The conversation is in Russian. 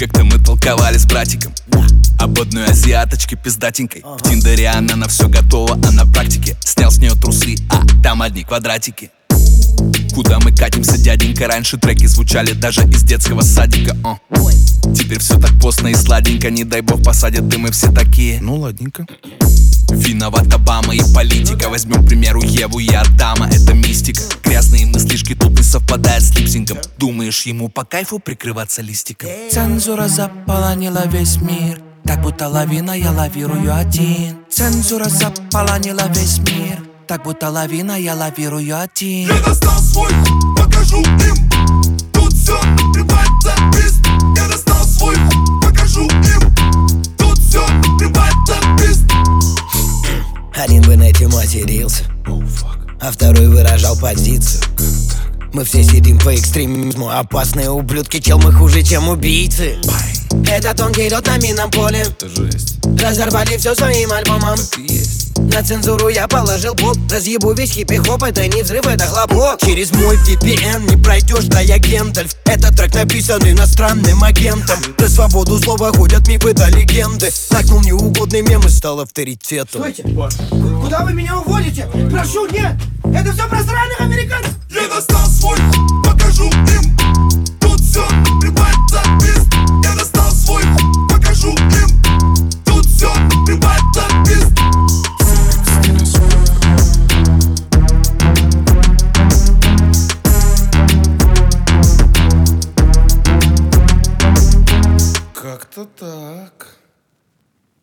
Как-то мы толковали с братиком об одной азиаточке пиздатенькой. В Тиндере она на все готова, а на практике снял с нее трусы, а там одни квадратики. Куда мы катимся, дяденька? Раньше треки звучали даже из детского садика. Теперь все так постно и сладенько. Не дай бог посадят, и мы все такие. Ну ладненько. Виноват Обама и политика. Возьмем, к примеру, Еву и Адама. Это мистика. Грязные мыслишки тут не совпадают с липсингом. Думаешь, ему по кайфу прикрываться листиком? Цензура заполонила весь мир, так будто лавина, я лавирую один. Цензура заполонила весь мир, так будто лавина, я лавирую один. Я достал свой хуй, покажу им. Тут все прибывает за пизд. Я достал свой хуй, покажу им. Тут все прибывает за пизд. Один в инете матерился, а второй выражал позицию. Мы все сидим по экстремизму. Опасные ублюдки, чел, мы хуже, чем убийцы. Это тонкий лед на минном поле. Разорвали все своим альбомом. На цензуру я положил блок. Разъебу весь хиппи-хоп, это не взрыв, это хлопок. Через мой VPN не пройдешь, да я Гендальф. Этот трек написан иностранным агентом. Про свободу слова ходят мифы да легенды. Нагнул неугодный мем и стал авторитетом. Стойте! Куда вы меня уводите? Прошу, нет! Это все про сраных американцев! Я достал свой хуй,